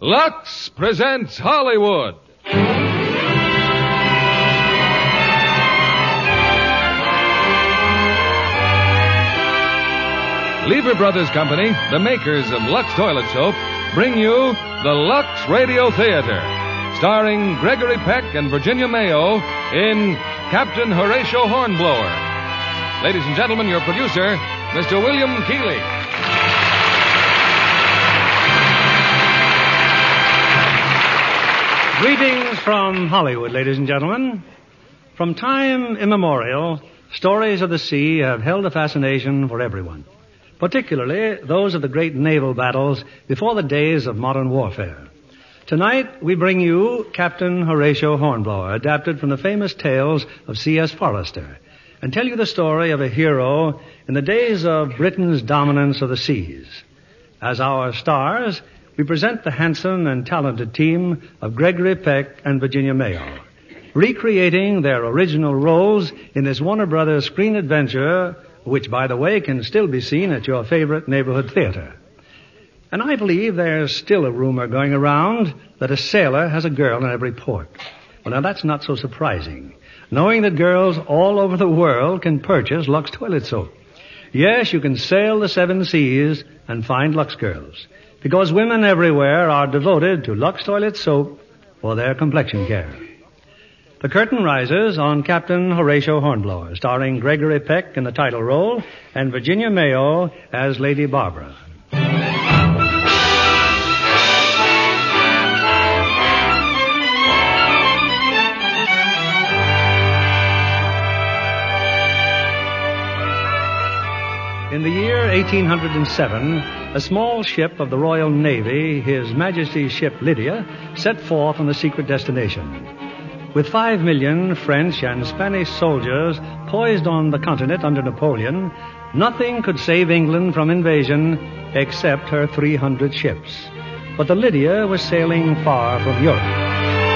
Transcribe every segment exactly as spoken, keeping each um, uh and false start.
Lux presents Hollywood. Lever Brothers Company, the makers of Lux Toilet Soap, bring you the Lux Radio Theater, starring Gregory Peck and Virginia Mayo in Captain Horatio Hornblower. Ladies and gentlemen, your producer, Mister William Keighley. Greetings from Hollywood, ladies and gentlemen. From time immemorial, stories of the sea have held a fascination for everyone, particularly those of the great naval battles before the days of modern warfare. Tonight, we bring you Captain Horatio Hornblower, adapted from the famous tales of C S Forrester, and tell you the story of a hero in the days of Britain's dominance of the seas. As our stars, we present the handsome and talented team of Gregory Peck and Virginia Mayo, recreating their original roles in this Warner Brothers screen adventure, which, by the way, can still be seen at your favorite neighborhood theater. And I believe there's still a rumor going around that a sailor has a girl in every port. Well, now that's not so surprising, knowing that girls all over the world can purchase Lux Toilet Soap. Yes, you can sail the seven seas and find Lux girls, because women everywhere are devoted to Lux Toilet Soap for their complexion care. The curtain rises on Captain Horatio Hornblower, starring Gregory Peck in the title role and Virginia Mayo as Lady Barbara. In the year eighteen oh seven, a small ship of the Royal Navy, His Majesty's ship Lydia, set forth on a secret destination. With five million French and Spanish soldiers poised on the continent under Napoleon, nothing could save England from invasion except her three hundred ships. But the Lydia was sailing far from Europe.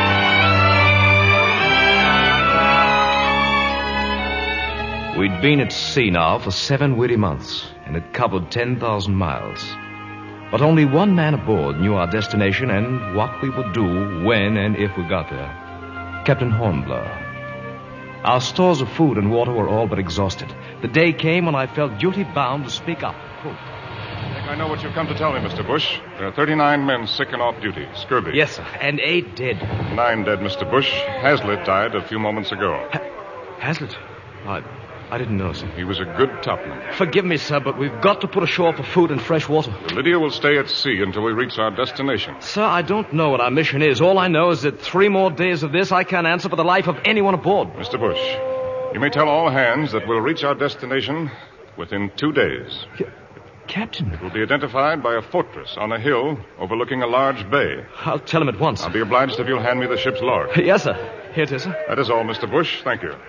We'd been at sea now for seven weary months and had covered ten thousand miles. But only one man aboard knew our destination and what we would do when and if we got there. Captain Hornblower. Our stores of food and water were all but exhausted. The day came when I felt duty-bound to speak up. Quote, I think I know what you've come to tell me, Mister Bush. There are thirty-nine men sick and off duty. Scurvy. Yes, sir. And eight dead. Nine dead, Mister Bush. Hazlitt died a few moments ago. Ha- Hazlitt? I... I didn't know, sir. He was a good topman. Forgive me, sir, but we've got to put ashore for food and fresh water. The Lydia will stay at sea until we reach our destination. Sir, I don't know what our mission is. All I know is that three more days of this I can't answer for the life of anyone aboard. Mister Bush, you may tell all hands that we'll reach our destination within two days. C- Captain? It will be identified by a fortress on a hill overlooking a large bay. I'll tell him at once. I'll be obliged if you'll hand me the ship's log. Yes, sir. Here it is, sir. That is all, Mister Bush. Thank you.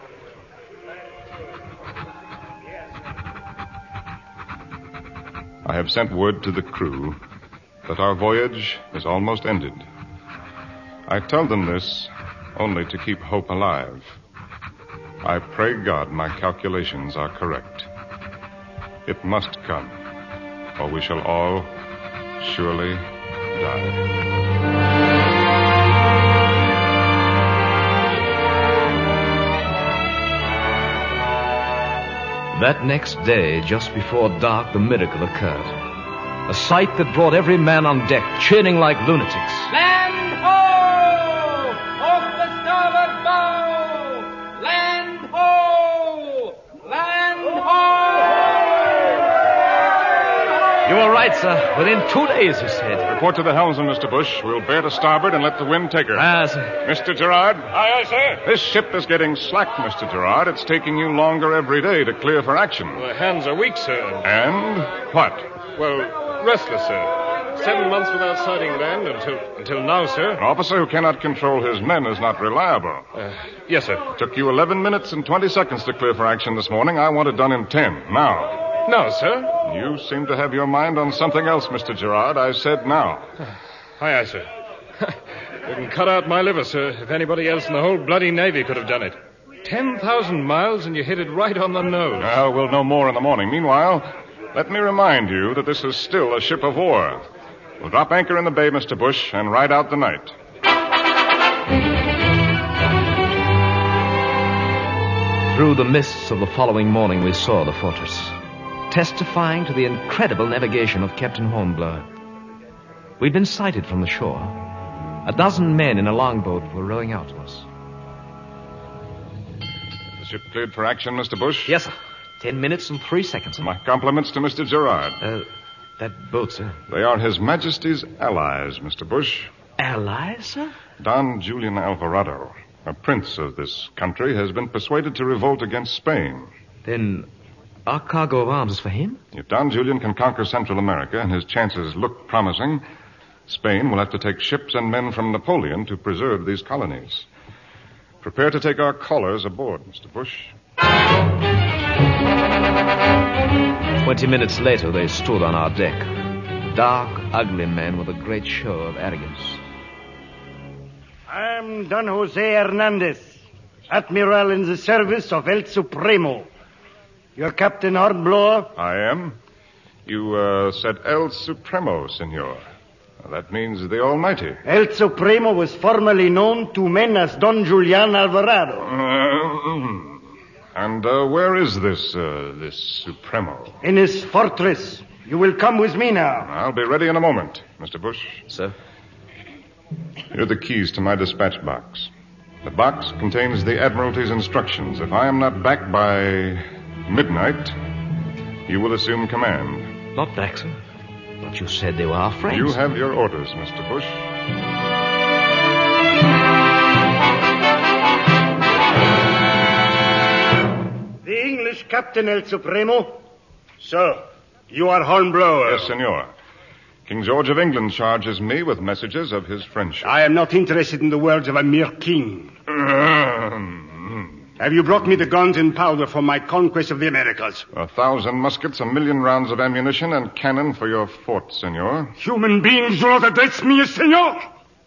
I have sent word to the crew that our voyage is almost ended. I tell them this only to keep hope alive. I pray God my calculations are correct. It must come, or we shall all surely die. That next day, just before dark, the miracle occurred. A sight that brought every man on deck cheering like lunatics. Land ho! Off the starboard bow! Land ho! Land ho! You were right, sir. Within two days, he said. Report to the helmsman, Mister Bush. We'll bear to starboard and let the wind take her. Ah, sir. Mister Gerard? Aye, aye, sir. This ship is getting slack, Mister Gerard. It's taking you longer every day to clear for action. The hands are weak, sir. And what? Well, restless, sir. Seven months without sighting land until until now, sir. An officer who cannot control his men is not reliable. Uh, yes, sir. Took you eleven minutes and twenty seconds to clear for action this morning. I want it done in ten. Now. Now, sir. You seem to have your mind on something else, Mister Gerard. I said now. Aye, aye, sir. You can cut out my liver, sir, if anybody else in the whole bloody Navy could have done it. Ten thousand miles and you hit it right on the nose. Well, we'll know more in the morning. Meanwhile, let me remind you that this is still a ship of war. We'll drop anchor in the bay, Mister Bush, and ride out the night. Through the mists of the following morning, we saw the fortress, testifying to the incredible navigation of Captain Hornblower. We'd been sighted from the shore. A dozen men in a longboat were rowing out to us. The ship cleared for action, Mister Bush? Yes, sir. Ten minutes and three seconds, sir. My compliments to Mister Gerard. Uh, that boat, sir. They are His Majesty's allies, Mister Bush. Allies, sir? Don Julian Alvarado, a prince of this country, has been persuaded to revolt against Spain. Then our cargo of arms is for him? If Don Julian can conquer Central America and his chances look promising, Spain will have to take ships and men from Napoleon to preserve these colonies. Prepare to take our callers aboard, Mister Bush. Twenty minutes later, they stood on our deck. Dark, ugly men with a great show of arrogance. I'm Don Jose Hernandez, Admiral in the service of El Supremo. You're Captain Hornblower? I am. You uh, said El Supremo, senor. That means the Almighty. El Supremo was formerly known to men as Don Julian Alvarado. Uh, and uh, where is this, uh, this Supremo? In his fortress. You will come with me now. I'll be ready in a moment, Mister Bush. Sir? Here are the keys to my dispatch box. The box contains the Admiralty's instructions. If I am not back by midnight, you will assume command. Not back, sir. But you said they were our friends. You have your orders, Mister Bush. The English Captain El Supremo. Sir, you are Hornblower. Yes, senor. King George of England charges me with messages of his friendship. I am not interested in the words of a mere king. Have you brought me the guns and powder for my conquest of the Americas? A thousand muskets, a million rounds of ammunition, and cannon for your fort, senor. Human beings do not address me as senor.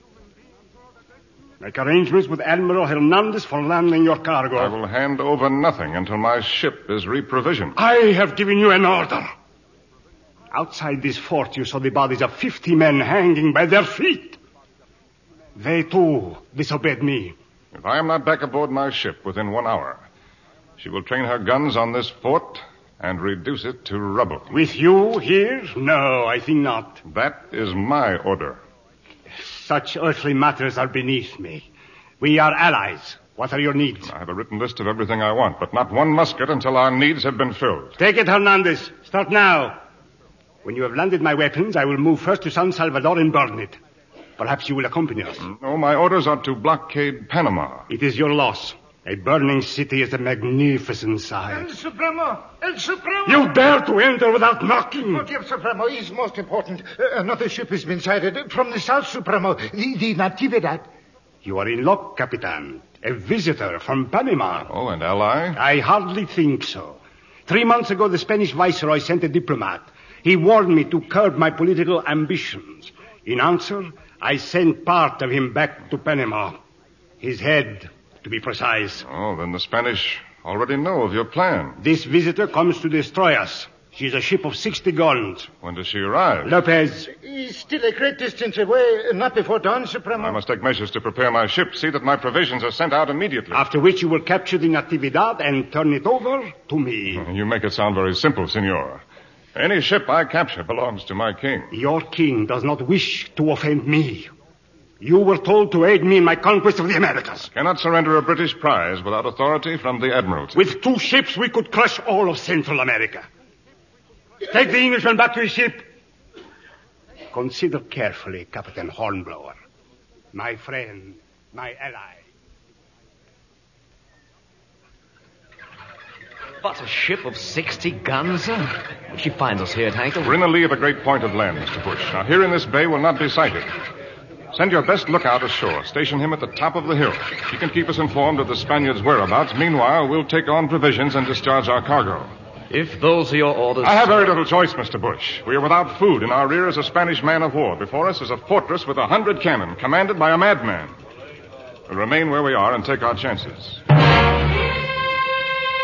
Make arrangements with Admiral Hernandez for landing your cargo. I will hand over nothing until my ship is reprovisioned. I have given you an order. Outside this fort, you saw the bodies of fifty men hanging by their feet. They, too, disobeyed me. If I am not back aboard my ship within one hour, she will train her guns on this fort and reduce it to rubble. With you here? No, I think not. That is my order. Such earthly matters are beneath me. We are allies. What are your needs? I have a written list of everything I want, but not one musket until our needs have been filled. Take it, Hernandez. Start now. When you have landed my weapons, I will move first to San Salvador and burn it. Perhaps you will accompany us. No, my orders are to blockade Panama. It is your loss. A burning city is a magnificent sight. El Supremo! El Supremo! You dare to enter without knocking! What El Supremo is most important. Uh, another ship has been sighted from the South Supremo, the, the Natividad. You are in luck, Capitan. A visitor from Panama. Oh, an ally? I hardly think so. Three months ago, the Spanish viceroy sent a diplomat. He warned me to curb my political ambitions. In answer, I sent part of him back to Panama. His head, to be precise. Oh, then the Spanish already know of your plan. This visitor comes to destroy us. She's a ship of sixty guns. When does she arrive? Lopez. He's still a great distance away, not before dawn, Supremo. I must take measures to prepare my ship. See that my provisions are sent out immediately. After which you will capture the Natividad and turn it over to me. You make it sound very simple, senor. Any ship I capture belongs to my king. Your king does not wish to offend me. You were told to aid me in my conquest of the Americas. Cannot surrender a British prize without authority from the Admiralty. With two ships, we could crush all of Central America. Take the Englishman back to his ship. Consider carefully, Captain Hornblower. My friend, my ally. But a ship of sixty guns, sir? If she finds us here at anchor... We're in the lee of a great point of land, Mister Bush. Now, here in this bay will not be sighted. Send your best lookout ashore. Station him at the top of the hill. He can keep us informed of the Spaniards' whereabouts. Meanwhile, we'll take on provisions and discharge our cargo. If those are your orders... I have very little choice, Mister Bush. We are without food. In our rear is a Spanish man of war. Before us is a fortress with a hundred cannon, commanded by a madman. We'll remain where we are and take our chances.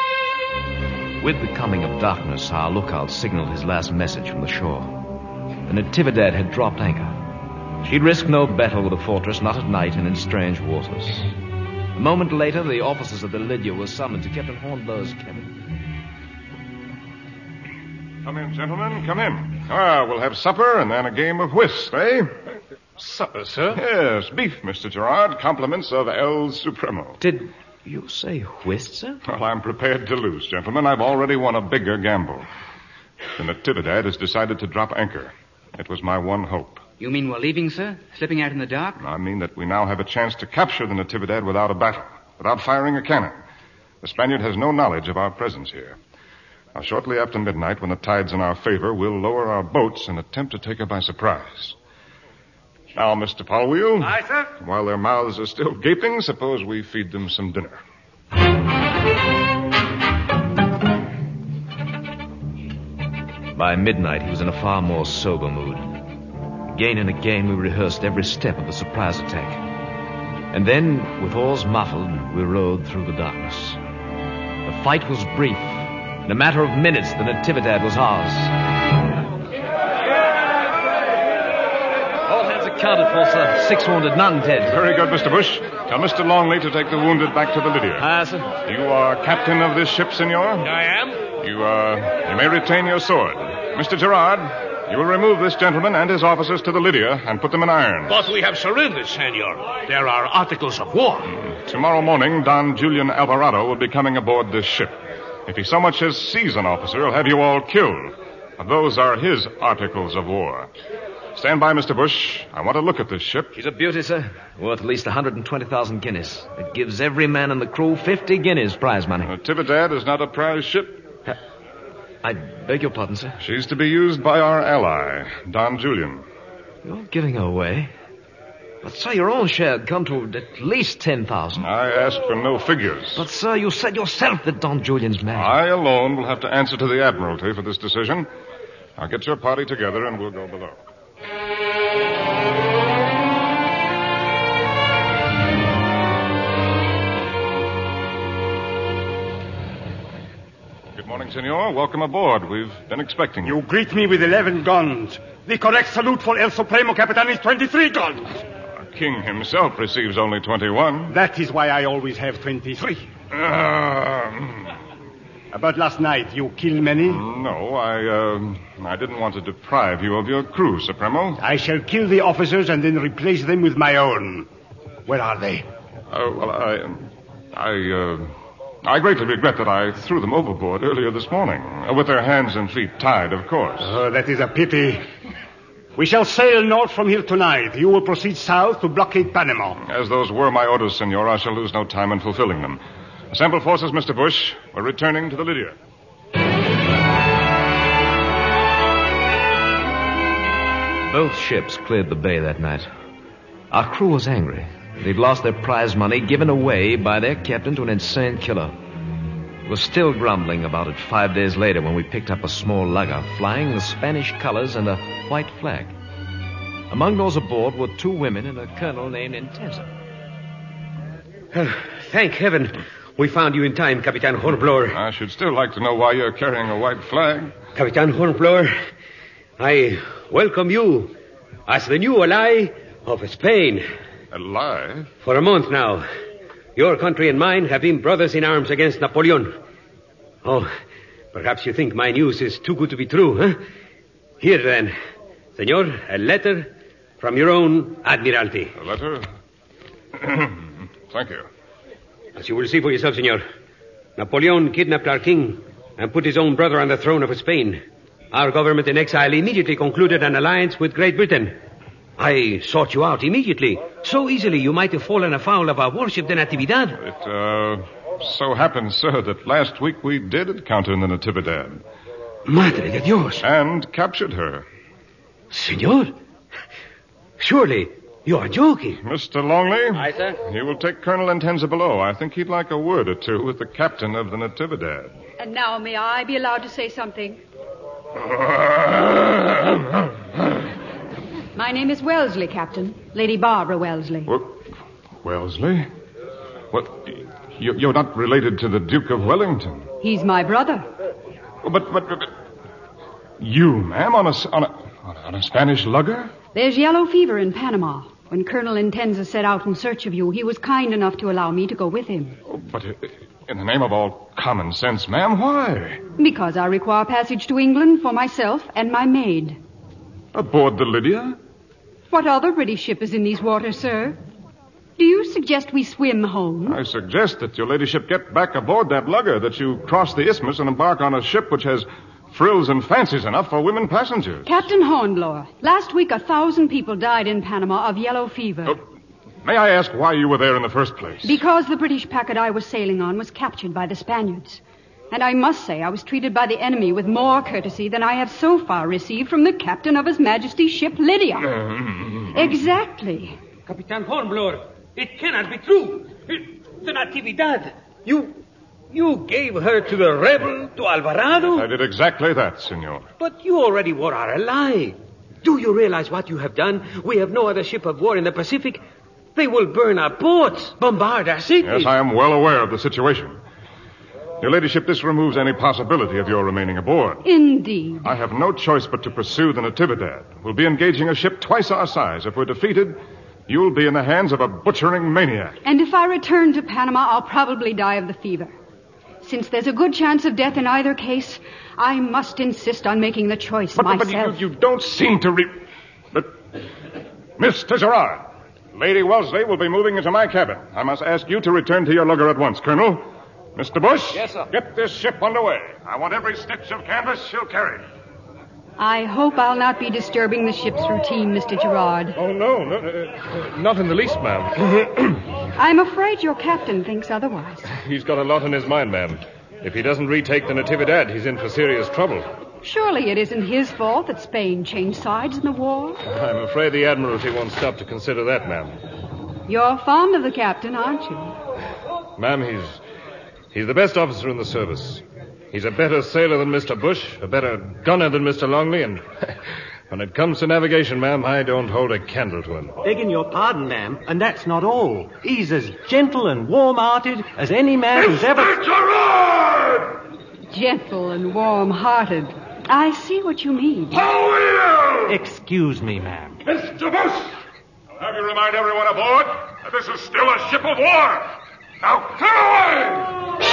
With the coming of darkness, our lookout signaled his last message from the shore. The the Natividad had dropped anchor. She'd risk no battle with the fortress, not at night and in strange waters. A moment later, the officers of the Lydia were summoned to Captain Hornblower's cabin. Come in, gentlemen, come in. Ah, we'll have supper and then a game of whist, eh? Supper, sir? Yes, beef, Mister Gerard. Compliments of El Supremo. Did you say whist, sir? Well, I'm prepared to lose, gentlemen. I've already won a bigger gamble. The Natividad has decided to drop anchor. It was my one hope. You mean we're leaving, sir? Slipping out in the dark? I mean that we now have a chance to capture the Natividad without a battle, without firing a cannon. The Spaniard has no knowledge of our presence here. Now, shortly after midnight, when the tide's in our favor, we'll lower our boats and attempt to take her by surprise. Now, Mister Polwheel. Aye, sir? While their mouths are still gaping, suppose we feed them some dinner. By midnight, he was in a far more sober mood. Again and again, we rehearsed every step of the surprise attack. And then, with oars muffled, we rowed through the darkness. The fight was brief. In a matter of minutes, the Natividad was ours. All hands accounted for, sir. Six wounded, none dead. Very good, Mister Bush. Tell Mister Longley to take the wounded back to the Lydia. Ah, sir. You are captain of this ship, senor? I am. You, uh, you may retain your sword. Mister Gerard, you will remove this gentleman and his officers to the Lydia and put them in irons. But we have surrendered, senor. There are articles of war. Tomorrow morning, Don Julian Alvarado will be coming aboard this ship. If he so much as sees an officer, he'll have you all killed. And those are his articles of war. Stand by, Mister Bush. I want to look at this ship. She's a beauty, sir. Worth at least one hundred twenty thousand guineas. It gives every man in the crew fifty guineas prize money. The Natividad is not a prize ship. Uh, I beg your pardon, sir. She's to be used by our ally, Don Julian. You're giving her away. But, sir, your own share had come to at least ten thousand. I asked for no figures. But, sir, you said yourself that Don Julian's mad. I alone will have to answer to the Admiralty for this decision. Now get your party together and we'll go below. Good morning, senor. Welcome aboard. We've been expecting you. You greet me with eleven guns. The correct salute for El Supremo Capitan is twenty-three guns. Our king himself receives only twenty-one. That is why I always have twenty-three. Um, About last night, you killed many? no, I, uh, I didn't want to deprive you of your crew, Supremo. I shall kill the officers and then replace them with my own. Where are they? Oh, well, I, I, uh, I greatly regret that I threw them overboard earlier this morning. Uh, with their hands and feet tied, of course. Oh, that is a pity. We shall sail north from here tonight. You will proceed south to blockade Panama. As those were my orders, senor, I shall lose no time in fulfilling them. Assemble forces, Mister Bush. We're returning to the Lydia. Both ships cleared the bay that night. Our crew was angry. They'd lost their prize money given away by their captain to an insane killer. We were still grumbling about it five days later when we picked up a small lugger flying the Spanish colors and a white flag. Among those aboard were two women and a colonel named Intensa. Oh, thank heaven we found you in time, Capitan Hornblower. I should still like to know why you're carrying a white flag. Capitan Hornblower, I welcome you as the new ally of Spain. Ally? For a month now, your country and mine have been brothers in arms against Napoleon. Oh, perhaps you think my news is too good to be true, huh? Here then, senor, a letter from your own Admiralty. A letter? Thank you. As you will see for yourself, senor, Napoleon kidnapped our king and put his own brother on the throne of Spain. Our government in exile immediately concluded an alliance with Great Britain. I sought you out immediately. So easily you might have fallen afoul of our warship, the Natividad. It, uh, so happens, sir, that last week we did encounter the Natividad. Madre de Dios. And captured her. Senor, surely you are joking. Mister Longley? Aye, sir? You will take Colonel Intensa below. I think he'd like a word or two with the captain of the Natividad. And now may I be allowed to say something? My name is Wellesley, Captain. Lady Barbara Wellesley. What? Wellesley? What? You're not related to the Duke of Wellington? He's my brother. But, but, but, but you, ma'am, on a, on a, on a On a Spanish lugger? There's yellow fever in Panama. When Colonel Intenza set out in search of you, he was kind enough to allow me to go with him. Oh, but in the name of all common sense, ma'am, why? Because I require passage to England for myself and my maid. Aboard the Lydia? What other British ship is in these waters, sir? Do you suggest we swim home? I suggest that your ladyship get back aboard that lugger, that you cross the isthmus and embark on a ship which has frills and fancies enough for women passengers. Captain Hornblower, last week a thousand people died in Panama of yellow fever. Oh, may I ask why you were there in the first place? Because the British packet I was sailing on was captured by the Spaniards. And I must say I was treated by the enemy with more courtesy than I have so far received from the captain of His Majesty's ship Lydia. Exactly. Capitan Hornblower, it cannot be true. The Natividad. You... You gave her to the rebel, to Alvarado? I did exactly that, senor. But you already wore our ally. Do you realize what you have done? We have no other ship of war in the Pacific. They will burn our ports, bombard our cities. Yes, I am well aware of the situation. Your ladyship, this removes any possibility of your remaining aboard. Indeed. I have no choice but to pursue the Natividad. We'll be engaging a ship twice our size. If we're defeated, you'll be in the hands of a butchering maniac. And if I return to Panama, I'll probably die of the fever. Since there's a good chance of death in either case, I must insist on making the choice but, myself. But you, you don't seem to re... But... Mister Gerard, Lady Wellesley will be moving into my cabin. I must ask you to return to your lugger at once, Colonel. Mister Bush? Yes, sir. Get this ship underway. I want every stitch of canvas she'll carry. I hope I'll not be disturbing the ship's routine, Mister Gerard. Oh, no, no uh, not in the least, ma'am. I'm afraid your captain thinks otherwise. He's got a lot on his mind, ma'am. If he doesn't retake the Natividad, he's in for serious trouble. Surely it isn't his fault that Spain changed sides in the war. I'm afraid the Admiralty won't stop to consider that, ma'am. You're fond of the captain, aren't you? Ma'am, he's... he's the best officer in the service. He's a better sailor than Mister Bush, a better gunner than Mister Longley, and when it comes to navigation, ma'am, I don't hold a candle to him. Begging your pardon, ma'am, and that's not all. He's as gentle and warm-hearted as any man who's ever... Mister Gerard! Gentle and warm-hearted. I see what you mean. How will you? Excuse me, ma'am. Mister Bush, I'll have you remind everyone aboard that this is still a ship of war. Now, clear away!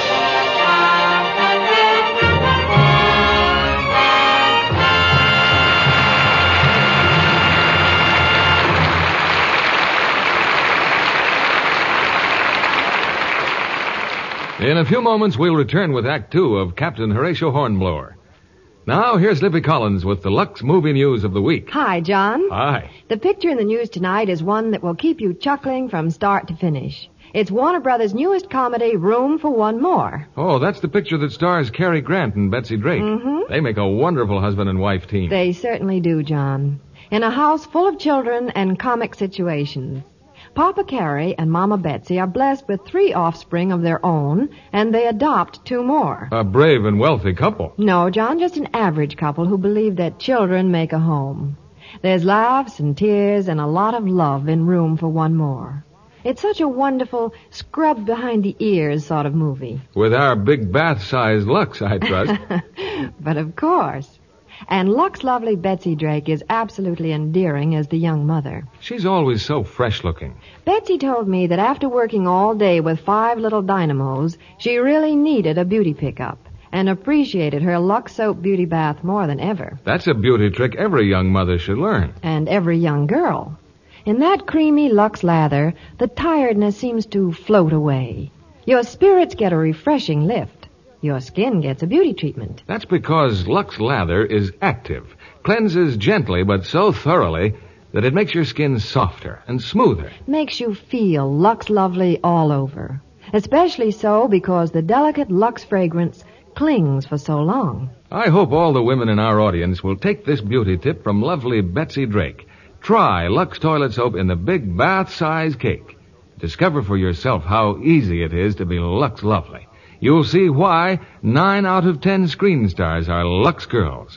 In a few moments, we'll return with Act Two of Captain Horatio Hornblower. Now, here's Libby Collins with the Lux Movie News of the Week. Hi, John. Hi. The picture in the news tonight is one that will keep you chuckling from start to finish. It's Warner Brothers' newest comedy, Room for One More. Oh, that's the picture that stars Cary Grant and Betsy Drake. Mm-hmm. They make a wonderful husband and wife team. They certainly do, John. In a house full of children and comic situations. Papa Cary and Mama Betsy are blessed with three offspring of their own, and they adopt two more. A brave and wealthy couple. No, John, just an average couple who believe that children make a home. There's laughs and tears and a lot of love in Room for One More. It's such a wonderful, scrub-behind-the-ears sort of movie. With our big bath-sized Lux, I trust. But of course. And Lux lovely Betsy Drake is absolutely endearing as the young mother. She's always so fresh-looking. Betsy told me that after working all day with five little dynamos, she really needed a beauty pickup and appreciated her Lux soap beauty bath more than ever. That's a beauty trick every young mother should learn. And every young girl. In that creamy Lux lather, the tiredness seems to float away. Your spirits get a refreshing lift. Your skin gets a beauty treatment. That's because Lux Lather is active, cleanses gently but so thoroughly that it makes your skin softer and smoother. Makes you feel Lux Lovely all over. Especially so because the delicate Lux fragrance clings for so long. I hope all the women in our audience will take this beauty tip from lovely Betsy Drake. Try Lux Toilet Soap in the big bath-size cake. Discover for yourself how easy it is to be Lux Lovely. You'll see why nine out of ten screen stars are Lux girls.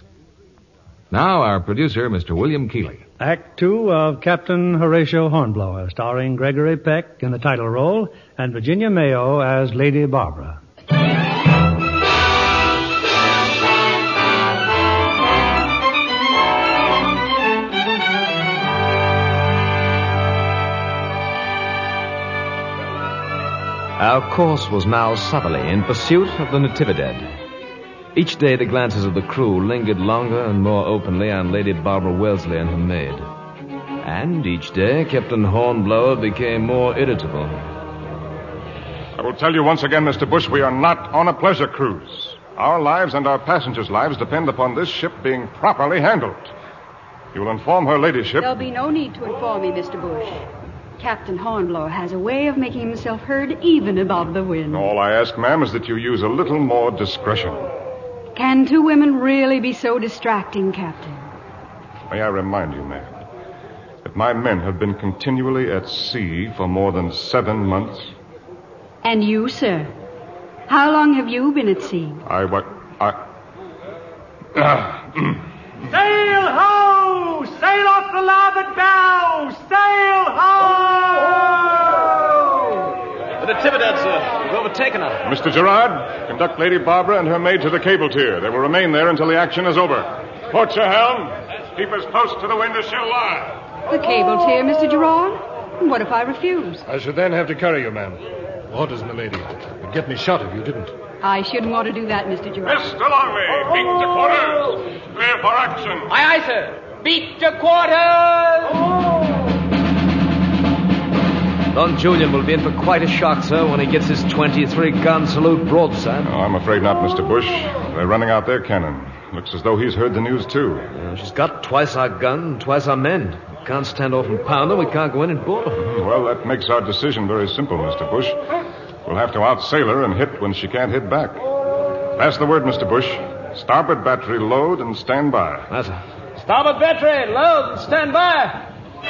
Now, our producer, Mister William Keeley. Act Two of Captain Horatio Hornblower, starring Gregory Peck in the title role and Virginia Mayo as Lady Barbara. Our course was now southerly, in pursuit of the Natividad. Each day the glances of the crew lingered longer and more openly on Lady Barbara Wellesley and her maid. And each day Captain Hornblower became more irritable. I will tell you once again, Mister Bush, we are not on a pleasure cruise. Our lives and our passengers' lives depend upon this ship being properly handled. You will inform her ladyship... There'll be no need to inform me, Mister Bush. Captain Hornblower has a way of making himself heard even above the wind. All I ask, ma'am, is that you use a little more discretion. Can two women really be so distracting, Captain? May I remind you, ma'am, that my men have been continually at sea for more than seven months. And you, sir? How long have you been at sea? I what? I... Uh, Sail ho! Sail off the larboard bow! Sail ho! The Natividad, sir. We've overtaken her. Mister Gerard, conduct Lady Barbara and her maid to the cable tier. They will remain there until the action is over. Port your helm. Keep as close to the wind as she'll lie. The cable tier, Mister Gerard? What if I refuse? I should then have to carry you, ma'am. Orders, milady. You'd get me shot if you didn't. I shouldn't want to do that, Mister Gerard. Mister Longley, beat to quarters. Clear for action. Aye, aye, sir. Beat to quarters. Don Julian will be in for quite a shock, sir, when he gets his twenty-three gun salute broadside. No, I'm afraid not, Mister Bush. They're running out their cannon. Looks as though he's heard the news, too. Yeah, she's got twice our gun, twice our men. We can't stand off and pound her. We can't go in and board her. Well, that makes our decision very simple, Mister Bush. We'll have to outsail her and hit when she can't hit back. Pass the word, Mister Bush. Starboard battery load and stand by. That's it. Starboard battery, load and stand by.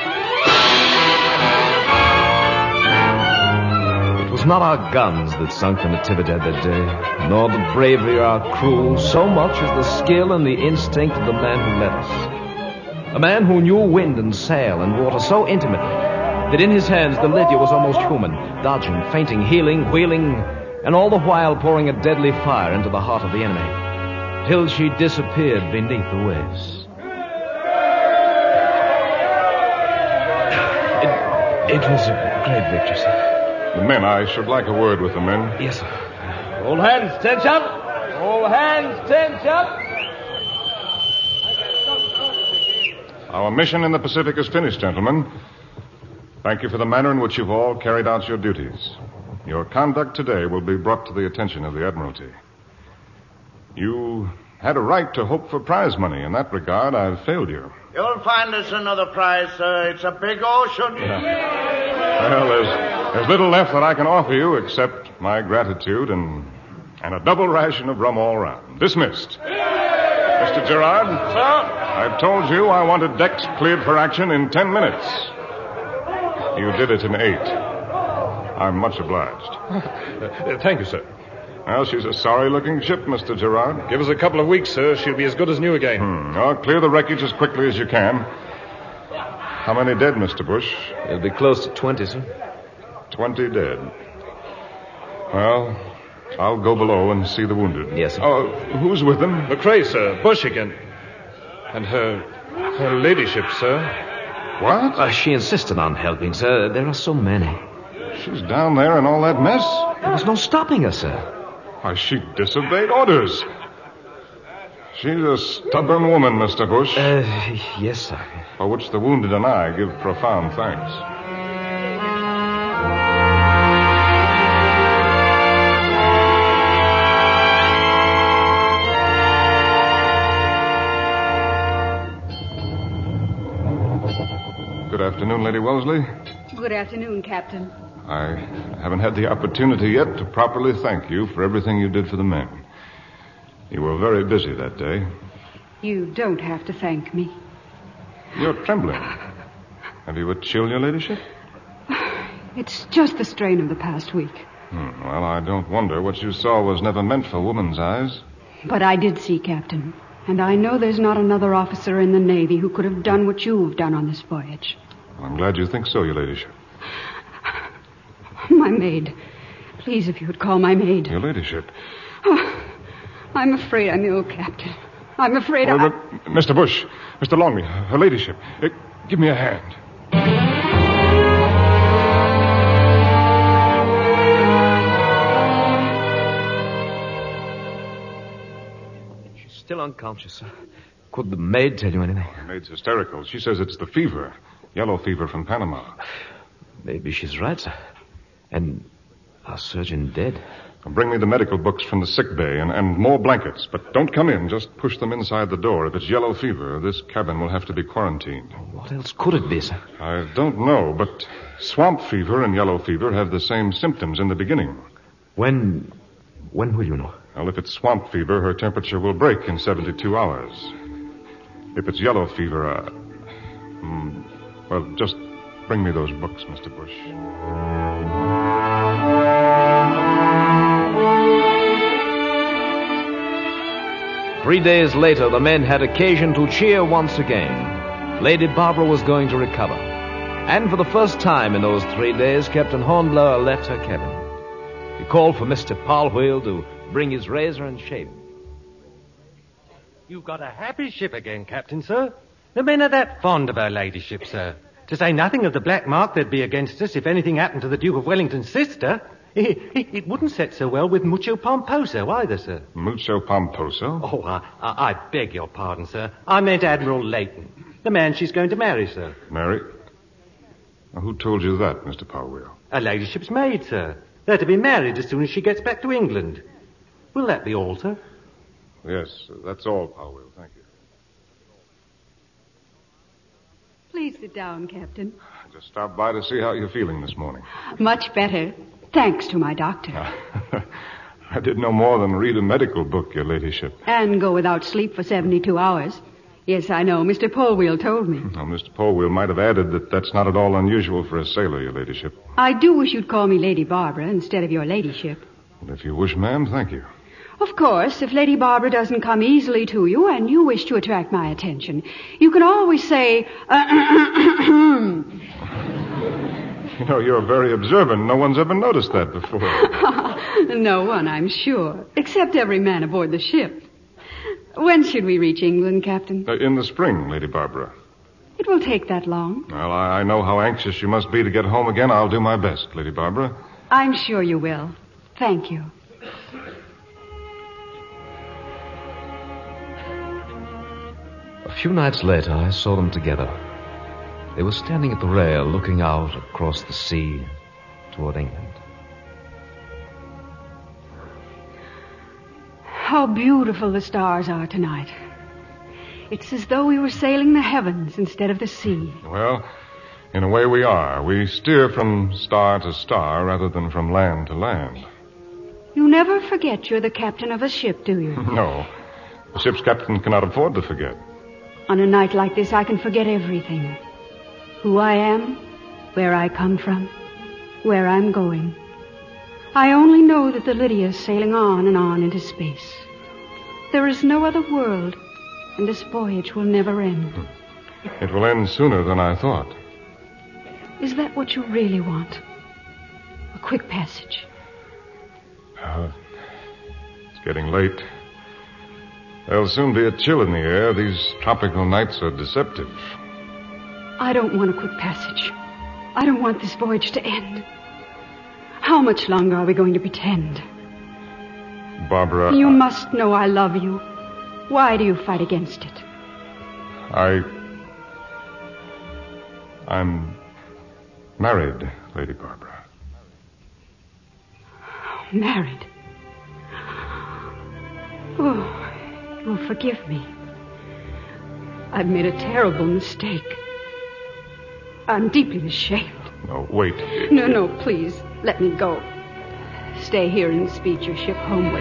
It was not our guns that sunk the Natividad that day, nor the bravery of our crew, so much as the skill and the instinct of the man who led us. A man who knew wind and sail and water so intimately that in his hands the Lydia was almost human, dodging, feinting, heeling, wheeling, and all the while pouring a deadly fire into the heart of the enemy, till she disappeared beneath the waves. It, it was a great victory, sir. The men, I should like a word with the men. Yes, sir. All hands, tense up. All hands, tense up. Our mission in the Pacific is finished, gentlemen. Thank you for the manner in which you've all carried out your duties. Your conduct today will be brought to the attention of the Admiralty. You had a right to hope for prize money. In that regard, I've failed you. You'll find us another prize, sir. It's a big ocean. Yeah. Well, there's, there's little left that I can offer you except my gratitude and, and a double ration of rum all round. Dismissed. Mister Gerard? Sir? I've told you I wanted decks cleared for action in ten minutes. You did it in eight. I'm much obliged. Uh, thank you, sir. Well, she's a sorry-looking ship, Mister Gerard. Give us a couple of weeks, sir. She'll be as good as new again. Hmm. Oh, clear the wreckage as quickly as you can. How many dead, Mister Bush? It'll be close to twenty, sir. Twenty dead. Well, I'll go below and see the wounded. Yes, sir. Oh, who's with them? McCrae, sir. Bush again. And her... her ladyship, sir. What? Uh, she insisted on helping, sir. There are so many. She's down there in all that mess? There was no stopping her, sir. Why, she disobeyed orders. She's a stubborn woman, Mister Bush. Uh, yes, sir. For which the wounded and I give profound thanks. Good afternoon, Lady Wellesley. Good afternoon, Captain. I haven't had the opportunity yet to properly thank you for everything you did for the men. You were very busy that day. You don't have to thank me. You're trembling. Have you a chill, your ladyship? It's just the strain of the past week. Hmm, well, I don't wonder. What you saw was never meant for woman's eyes. But I did see, Captain. And I know there's not another officer in the Navy who could have done what you've done on this voyage. I'm glad you think so, your ladyship. My maid. Please, if you would call my maid. Your ladyship. Oh, I'm afraid I'm ill, Captain. I'm afraid oh, I... But, Mister Bush, Mister Longley, her ladyship. Uh, give me a hand. unconscious, sir. Could the maid tell you anything? The maid's hysterical. She says it's the fever. Yellow fever from Panama. Maybe she's right, sir. And our surgeon dead. Bring me the medical books from the sick bay and, and more blankets. But don't come in. Just push them inside the door. If it's yellow fever, this cabin will have to be quarantined. What else could it be, sir? I don't know, but swamp fever and yellow fever have the same symptoms in the beginning. When... when will you know? Well, if it's swamp fever, her temperature will break in seventy-two hours. If it's yellow fever, uh... Mm, well, just bring me those books, Mister Bush. Three days later, the men had occasion to cheer once again. Lady Barbara was going to recover. And for the first time in those three days, Captain Hornblower left her cabin. He called for Mister Polwheel to bring his razor and shave him. You've got a happy ship again, Captain, sir. The men are that fond of her ladyship, sir. To say nothing of the black mark there'd be against us if anything happened to the Duke of Wellington's sister. It, it, it wouldn't set so well with Mucho Pomposo either, sir. Mucho Pomposo? Oh, I, I, I beg your pardon, sir. I meant Admiral Leighton, the man she's going to marry, sir. Marry? Well, who told you that, Mister Polwheel? Her ladyship's maid, sir. They're to be married as soon as she gets back to England. Will that be all, sir? Yes, that's all, Polwheel. Thank you. Please sit down, Captain. I just stopped by to see how you're feeling this morning. Much better, thanks to my doctor. I did no more than read a medical book, your ladyship. And go without sleep for seventy-two hours. Yes, I know. Mister Polwheel told me. Now, Mister Polwheel might have added that that's not at all unusual for a sailor, your ladyship. I do wish you'd call me Lady Barbara instead of your ladyship. Well, if you wish, ma'am, thank you. Of course, if Lady Barbara doesn't come easily to you and you wish to attract my attention, you can always say, uh, You know, you're very observant. No one's ever noticed that before. No one, I'm sure, except every man aboard the ship. When should we reach England, Captain? Uh, in the spring, Lady Barbara. It will take that long. Well, I, I know how anxious you must be to get home again. I'll do my best, Lady Barbara. I'm sure you will. Thank you. A few nights later, I saw them together. They were standing at the rail, looking out across the sea toward England. How beautiful the stars are tonight. It's as though we were sailing the heavens instead of the sea. Well, in a way we are. We steer from star to star rather than from land to land. You never forget you're the captain of a ship, do you? No. The ship's captain cannot afford to forget. On a night like this, I can forget everything. Who I am, where I come from, where I'm going. I only know that the Lydia is sailing on and on into space. There is no other world, and this voyage will never end. It will end sooner than I thought. Is that what you really want? A quick passage? Uh, it's getting late. There'll soon be a chill in the air. These tropical nights are deceptive. I don't want a quick passage. I don't want this voyage to end. How much longer are we going to pretend? Barbara... You must know I love you. Why do you fight against it? I... I'm married, Lady Barbara. Married? Oh, you'll forgive me. I've made a terrible mistake. I'm deeply ashamed. No, wait. No, no, please, let me go. Stay here and speed your ship homeward.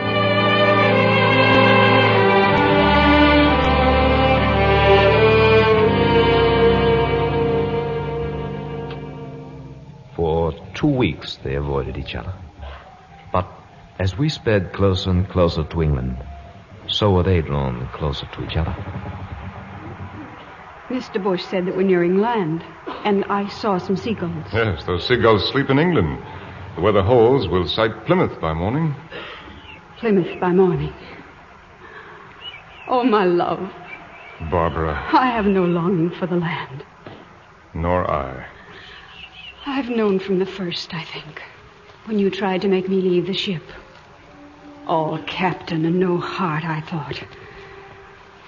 For two weeks they avoided each other. But as we sped closer and closer to England, so were they drawn closer to each other. Mister Bush said that we're nearing land, and I saw some seagulls. Yes, those seagulls sleep in England. The weather holds, we'll sight Plymouth by morning. Plymouth by morning. Oh, my love. Barbara. I have no longing for the land. Nor I. I've known from the first, I think, when you tried to make me leave the ship. All captain and no heart, I thought.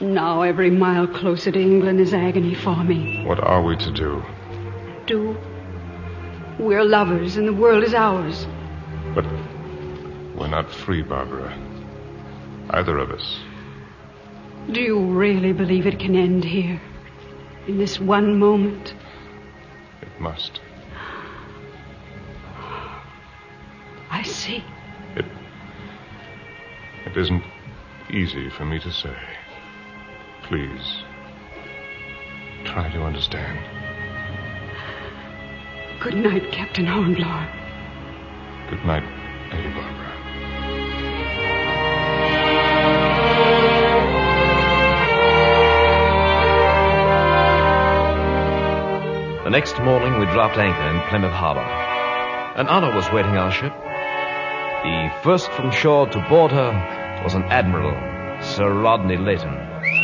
Now every mile closer to England is agony for me. What are we to do? Do? We're lovers and the world is ours. But we're not free, Barbara. Either of us. Do you really believe it can end here? In this one moment? It must. I see. It... It isn't easy for me to say. Please, try to understand. Good night, Captain Hornblower. Good night, Lady Barbara. The next morning we dropped anchor in Plymouth Harbor. An honor was waiting our ship. The first from shore to board her was an admiral, Sir Rodney Layton.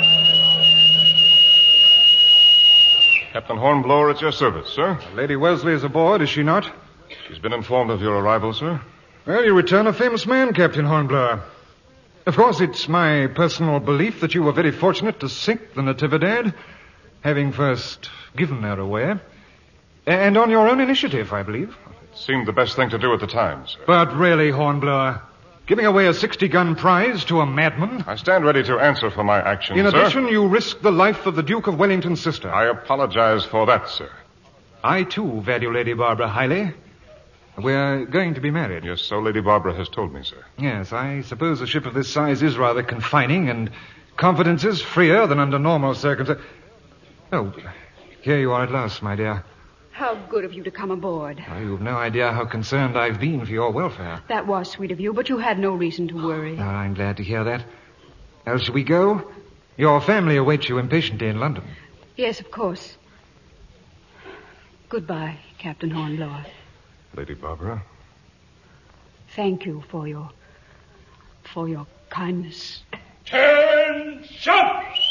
Captain Hornblower, at your service, sir. Lady Wellesley is aboard, is she not? She's been informed of your arrival, sir. Well, you return a famous man, Captain Hornblower. Of course, it's my personal belief that you were very fortunate to sink the Natividad, having first given her away. And on your own initiative, I believe. It seemed the best thing to do at the time, sir. But really, Hornblower, giving away a sixty-gun prize to a madman? I stand ready to answer for my actions, In sir. addition, you risked the life of the Duke of Wellington's sister. I apologize for that, sir. I, too, value Lady Barbara highly. We're going to be married. Yes, so Lady Barbara has told me, sir. Yes, I suppose a ship of this size is rather confining, and confidence is freer than under normal circumstances. Oh, here you are at last, my dear. How good of you to come aboard. Well, you've no idea how concerned I've been for your welfare. That was sweet of you, but you had no reason to worry. Oh, I'm glad to hear that. Well, shall we go? Your family awaits you impatiently in London. Yes, of course. Goodbye, Captain Hornblower. Lady Barbara? Thank you for your... for your kindness. Attention!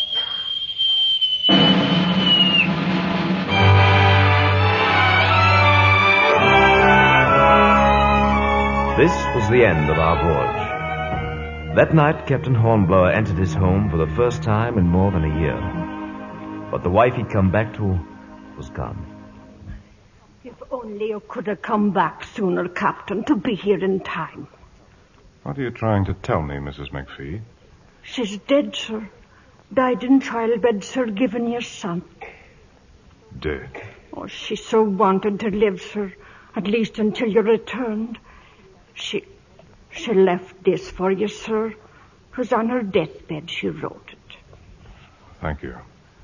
This was the end of our voyage. That night, Captain Hornblower entered his home for the first time in more than a year. But the wife he'd come back to was gone. If only you could have come back sooner, Captain, to be here in time. What are you trying to tell me, Missus McPhee? She's dead, sir. Died in childbed, sir, given your son. Dead? Oh, she so wanted to live, sir, at least until you returned. She, she left this for you, sir. It was on her deathbed she wrote it. Thank you.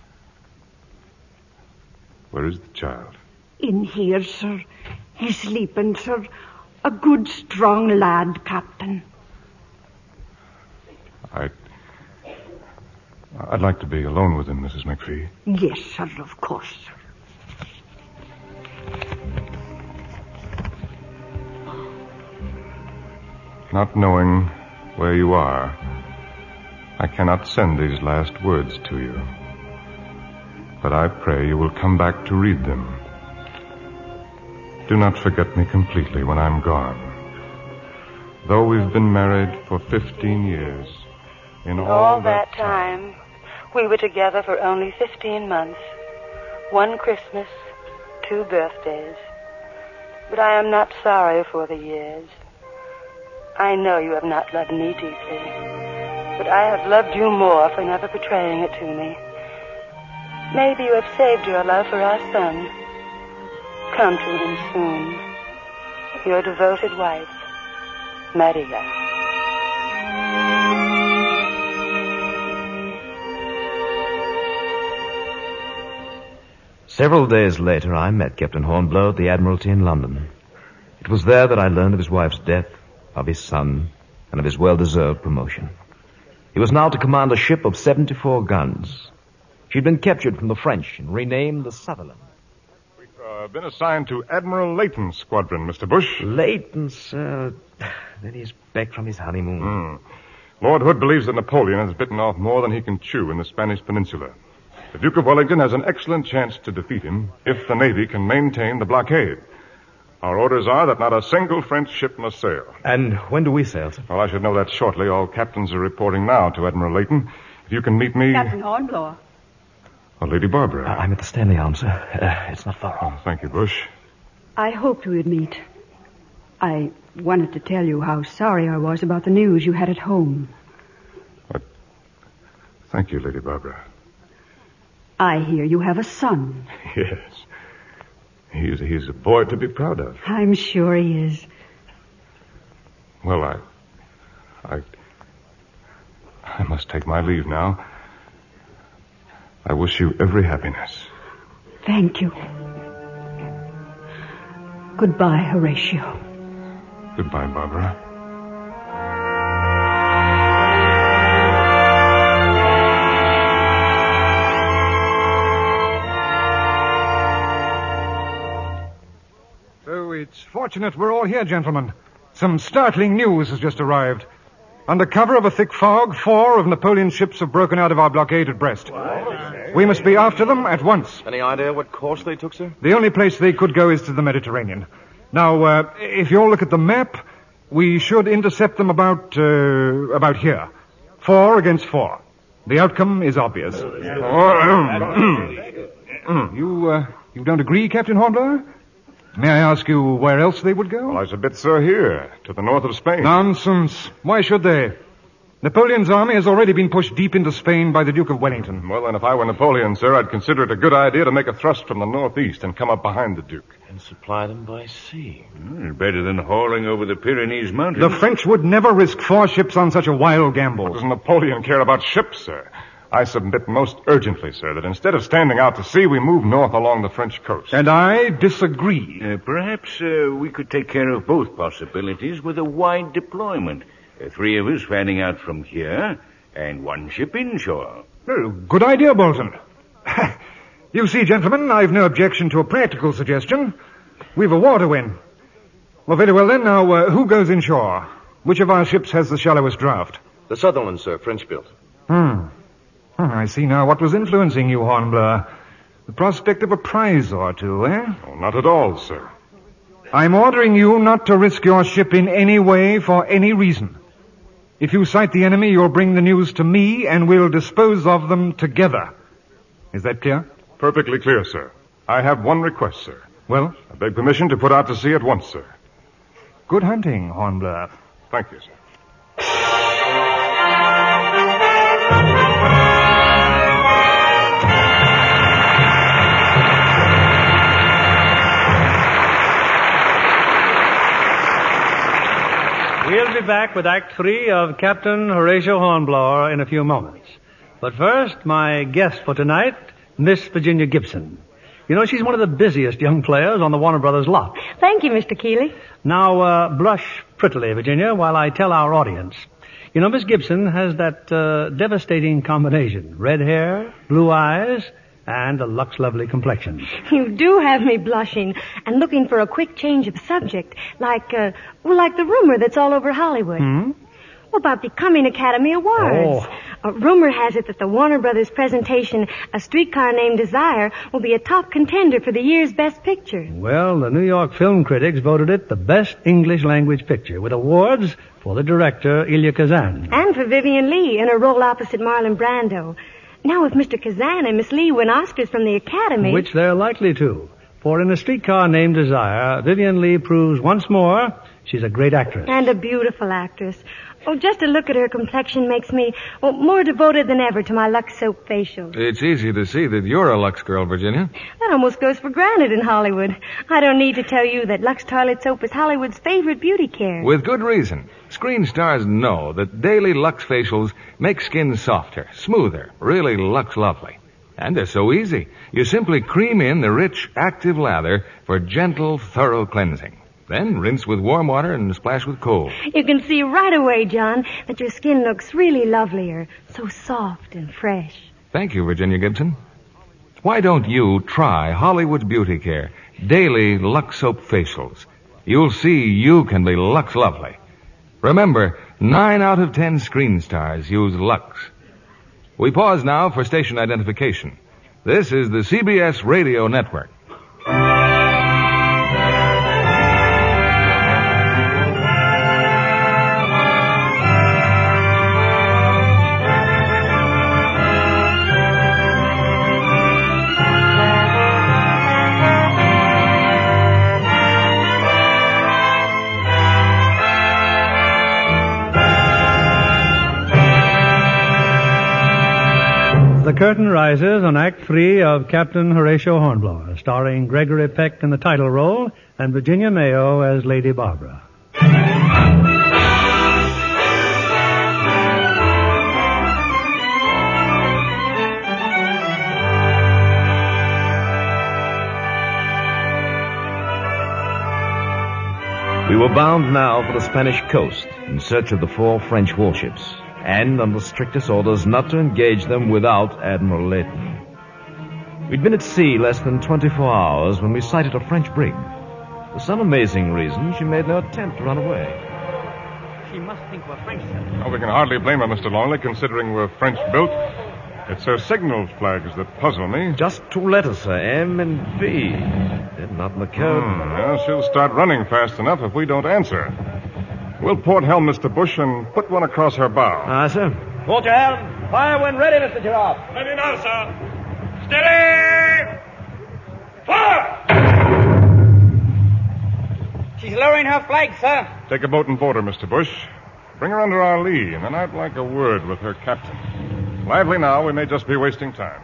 Where is the child? In here, sir. He's sleeping, sir. A good, strong lad, Captain. I... I'd like to be alone with him, Missus McPhee. Yes, sir, of course, sir. Not knowing where you are, I cannot send these last words to you. But I pray you will come back to read them. Do not forget me completely when I'm gone. Though we've been married for fifteen years, in all, all that time, we were together for only fifteen months. One Christmas, two birthdays. But I am not sorry for the years. I know you have not loved me deeply, but I have loved you more for never betraying it to me. Maybe you have saved your love for our son. Come to him soon. Your devoted wife, Maria. Several days later, I met Captain Hornblower at the Admiralty in London. It was there that I learned of his wife's death, of his son, and of his well-deserved promotion. He was now to command a ship of seventy-four guns. She'd been captured from the French and renamed the Sutherland. We've uh, been assigned to Admiral Layton's squadron, Mister Bush. Layton, sir. Then he's back from his honeymoon. Mm. Lord Hood believes that Napoleon has bitten off more than he can chew in the Spanish peninsula. The Duke of Wellington has an excellent chance to defeat him if the Navy can maintain the blockade. Our orders are that not a single French ship must sail. And when do we sail, sir? Well, I should know that shortly. All captains are reporting now to Admiral Layton. If you can meet me... Captain Hornblower. Oh, Lady Barbara. Uh, I'm at the Stanley Arms, sir. Uh, it's not far off. Oh, thank you, Bush. I hoped we would meet. I wanted to tell you how sorry I was about the news you had at home. Uh, thank you, Lady Barbara. I hear you have a son. Yes. He's, he's a boy to be proud of. I'm sure he is. Well, I... I... I must take my leave now. I wish you every happiness. Thank you. Goodbye, Horatio. Goodbye, Barbara. So it's fortunate we're all here, gentlemen. Some startling news has just arrived. Under cover of a thick fog, four of Napoleon's ships have broken out of our blockade at Brest. We must be after them at once. Any idea what course they took, sir? The only place they could go is to the Mediterranean. Now, uh, if you all look at the map, we should intercept them about, uh, about here. Four against four. The outcome is obvious. you, uh, you don't agree, Captain Hornblower? May I ask you where else they would go? Well, I submit, sir, here, to the north of Spain. Nonsense. Why should they? Napoleon's army has already been pushed deep into Spain by the Duke of Wellington. Well, then, if I were Napoleon, sir, I'd consider it a good idea to make a thrust from the northeast and come up behind the Duke. And supply them by sea. Mm, better than hauling over the Pyrenees Mountains. The French would never risk four ships on such a wild gamble. Does Napoleon care about ships, sir? I submit most urgently, sir, that instead of standing out to sea, we move north along the French coast. And I disagree. Uh, perhaps uh, we could take care of both possibilities with a wide deployment. Uh, three of us fanning out from here, and one ship inshore. Oh, good idea, Bolton. You see, gentlemen, I've no objection to a practical suggestion. We've a war to win. Well, very well then. Now, uh, who goes inshore? Which of our ships has the shallowest draft? The Sutherland, sir, French-built. Hmm. Hmm, I see now what was influencing you, Hornblower. The prospect of a prize or two, eh? Oh, not at all, sir. I'm ordering you not to risk your ship in any way for any reason. If you sight the enemy, you'll bring the news to me, and we'll dispose of them together. Is that clear? Perfectly clear, sir. I have one request, sir. Well? I beg permission to put out to sea at once, sir. Good hunting, Hornblower. Thank you, sir. We'll be back with Act Three of Captain Horatio Hornblower in a few moments. But first, my guest for tonight, Miss Virginia Gibson. You know, she's one of the busiest young players on the Warner Brothers lot. Thank you, Mister Keeley. Now, uh, blush prettily, Virginia, while I tell our audience. You know, Miss Gibson has that uh, devastating combination. Red hair, blue eyes, and a Lux Lovely complexion. You do have me blushing and looking for a quick change of subject, like, uh, well, like the rumor that's all over Hollywood. Hmm? Well, about the coming Academy Awards. Oh. Uh, rumor has it that the Warner Brothers presentation, A Streetcar Named Desire, will be a top contender for the year's Best Picture. Well, the New York film critics voted it the best English language picture, with awards for the director, Elia Kazan. And for Vivian Leigh in a role opposite Marlon Brando. Now, if Mister Kazan and Miss Lee win Oscars from the Academy... Which they're likely to. For in A Streetcar Named Desire, Vivian Leigh proves once more she's a great actress. And a beautiful actress. Oh, just to look at her complexion makes me, well, more devoted than ever to my Lux soap facials. It's easy to see that you're a Lux girl, Virginia. That almost goes for granted in Hollywood. I don't need to tell you that Lux toilet soap is Hollywood's favorite beauty care. With good reason. Screen stars know that daily Lux facials make skin softer, smoother, really Lux Lovely. And they're so easy. You simply cream in the rich, active lather for gentle, thorough cleansing. Then rinse with warm water and splash with cold. You can see right away, John, that your skin looks really lovelier, so soft and fresh. Thank you, Virginia Gibson. Why don't you try Hollywood Beauty Care Daily Lux Soap Facials? You'll see you can be Lux Lovely. Remember, nine out of ten screen stars use Lux. We pause now for station identification. This is the C B S Radio Network. curtain rises on Act Three of Captain Horatio Hornblower, starring Gregory Peck in the title role and Virginia Mayo as Lady Barbara. We were bound now for the Spanish coast in search of the four French warships, and under strictest orders not to engage them without Admiral Layton. We'd been at sea less than twenty-four hours when we sighted a French brig. For some amazing reason, she made no attempt to run away. She must think we're French, sir. Oh, we can hardly blame her, Mister Longley, considering we're French-built. It's her signal flags that puzzle me. Just two letters, sir, M and B. They're not in the code. Hmm, well, she'll start running fast enough if we don't answer. We'll port helm, Mister Bush, and put one across her bow. Aye, sir. Port your helm. Fire when ready, Mister Gerard. Ready now, sir. Steady! Fire! She's lowering her flag, sir. Take a boat and board her, Mister Bush. Bring her under our lee, and then I'd like a word with her captain. Lively now, we may just be wasting time.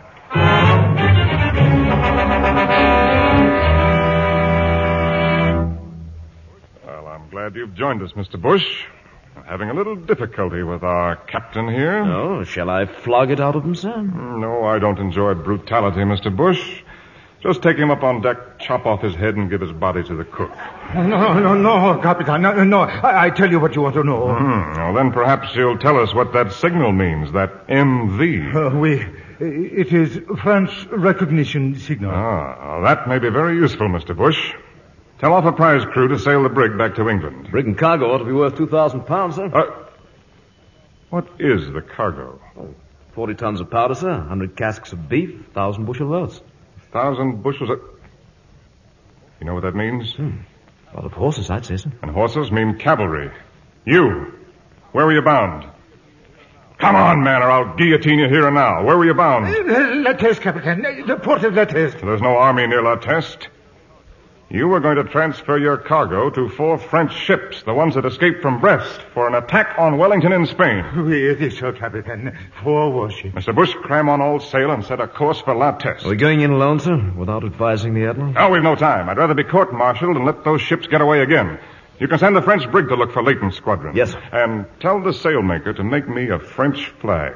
Well, I'm glad you've joined us, Mister Bush. I'm having a little difficulty with our captain here. Oh, shall I flog it out of him, sir? No, I don't enjoy brutality, Mister Bush. Just take him up on deck, chop off his head, and give his body to the cook. No, no, no, Capitan. No, no. I, I tell you what you want to know. Mm, well, then perhaps you'll tell us what that signal means, that M V. Uh, we... It is French recognition signal. Ah, well, that may be very useful, Mister Bush. Tell off a prize crew to sail the brig back to England. Brig and cargo ought to be worth two thousand pounds, sir. Uh, what is the cargo? Oh, forty tons of powder, sir. Hundred casks of beef. Thousand bushel of oats. Thousand bushels of... You know what that means? Hmm. A lot of horses, I'd say, sir. And horses mean cavalry. You, where were you bound? Come on, man, or I'll guillotine you here and now. Where were you bound? Uh, La Teste, Captain. The port of La Teste. There's no army near La Teste. You were going to transfer your cargo to four French ships, the ones that escaped from Brest, for an attack on Wellington in Spain. Oui, this, sir, Captain. Four warships. Mister Bush, cram on all sail and set a course for La Teste. Are we going in alone, sir, without advising the Admiral? No, we've no time. I'd rather be court-martialed and let those ships get away again. You can send the French brig to look for Layton's squadron. Yes, sir. And tell the sailmaker to make me a French flag.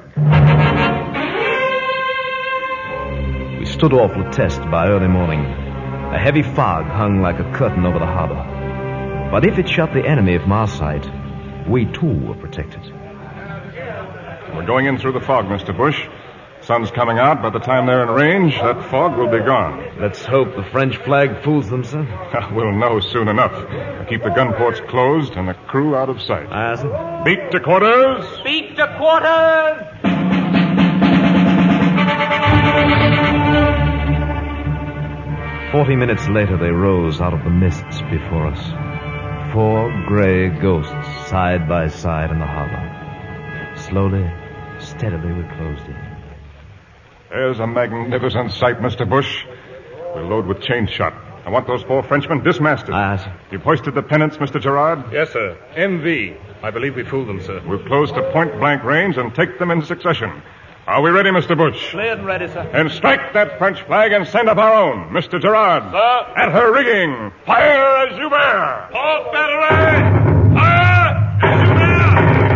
We stood off La Teste by early morning. A heavy fog hung like a curtain over the harbor. But if it shut the enemy from our sight, we too were protected. We're going in through the fog, Mister Bush. Sun's coming out. By the time they're in range, that fog will be gone. Let's hope the French flag fools them, sir. We'll know soon enough. Keep the gun ports closed and the crew out of sight. Aye, sir. Beat to quarters! Beat to quarters! Forty minutes later, they rose out of the mists before us. Four gray ghosts side by side in the harbor. Slowly, steadily, we closed in. There's a magnificent sight, Mister Bush. We'll load with chain shot. I want those four Frenchmen dismasted. Aye, sir. You've hoisted the pennants, Mister Gerard? Yes, sir. M V. I believe we fooled them, sir. We'll close to point-blank range and take them in succession. Are we ready, Mister Bush? Cleared and ready, sir. And strike that French flag and send up our own. Mister Gerard. Sir. At her rigging. Fire as you bear. Port battery! Fire as you bear!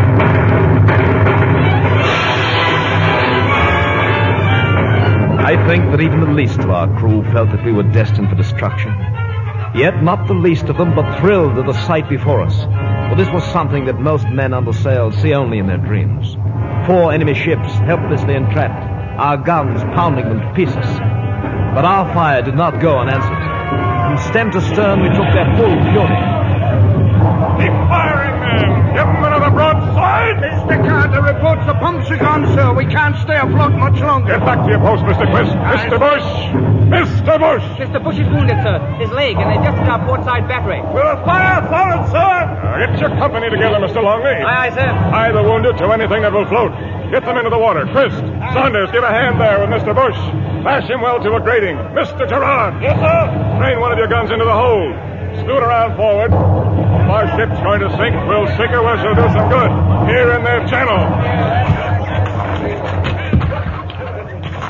I think that even the least of our crew felt that we were destined for destruction. Yet not the least of them but thrilled at the sight before us. For this was something that most men under sail see only in their dreams. Four enemy ships helplessly entrapped, our guns pounding them to pieces. But our fire did not go unanswered. From stem to stern, we took their full fury. Keep firing, men! Give them another broadside! Mister Carter reports the pumps are gone, sir. We can't stay afloat much longer. Get back to your post, Mister Quist. Mister Bush! Mister Bush! Mister Bush is wounded, sir. His leg, and they just hit our port side battery. We'll fire forward, sir! Uh, get your company together, Mister Longley. Aye, aye, sir. Tie the wounded to anything that will float. Get them into the water. Quist, Saunders, give a hand there with Mister Bush. Lash him well to a grating. Mister Gerard! Yes, sir? Train one of your guns into the hold. Scoot around forward. If our ship's going to sink, we'll sink her where she'll do some good. Here in their channel.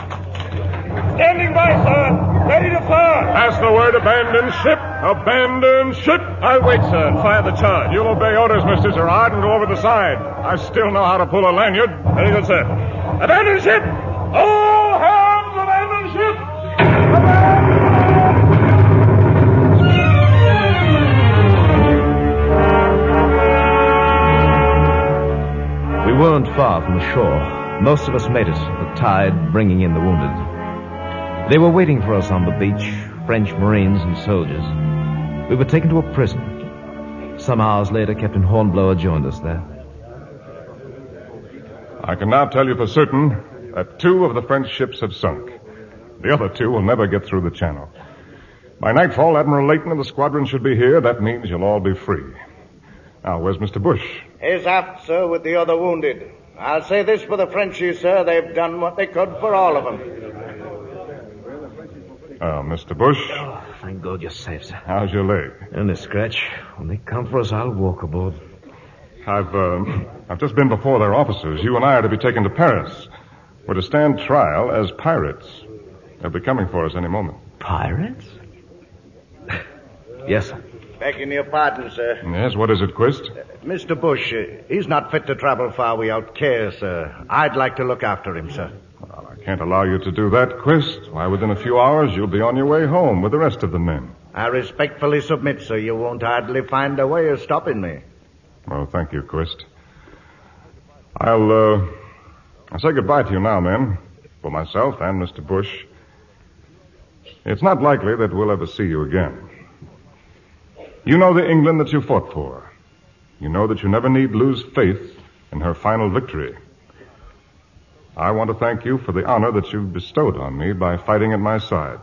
Standing by, sir. Ready to fire. Pass the word, abandon ship. Abandon ship. I'll wait, sir, and fire the charge. You'll obey orders, Mister Gerard, and go over the side. I still know how to pull a lanyard. Very good, sir. Abandon ship. All hands abandon ship. We weren't far from the shore. Most of us made it, the tide bringing in the wounded. They were waiting for us on the beach, French Marines and soldiers. We were taken to a prison. Some hours later, Captain Hornblower joined us there. I can now tell you for certain that two of the French ships have sunk. The other two will never get through the channel. By nightfall, Admiral Layton and the squadron should be here. That means you'll all be free. Now, where's Mister Bush? He's aft, sir, with the other wounded. I'll say this for the Frenchies, sir. They've done what they could for all of them. Oh, Mister Bush. Oh, thank God you're safe, sir. How's your leg? Only a scratch. When they come for us, I'll walk aboard. I've, uh, I've just been before their officers. You and I are to be taken to Paris. We're to stand trial as pirates. They'll be coming for us any moment. Pirates? Yes, sir. Begging your pardon, sir. Yes, what is it, Quist? Uh, Mister Bush, uh, he's not fit to travel far without care, sir. I'd like to look after him, sir. Well, I can't allow you to do that, Quist. Why, within a few hours, you'll be on your way home with the rest of the men. I respectfully submit, sir. You won't hardly find a way of stopping me. Well, thank you, Quist. I'll, uh, I'll say goodbye to you now, men. For myself and Mister Bush. It's not likely that we'll ever see you again. You know the England that you fought for. You know that you never need lose faith in her final victory. I want to thank you for the honor that you've bestowed on me by fighting at my side.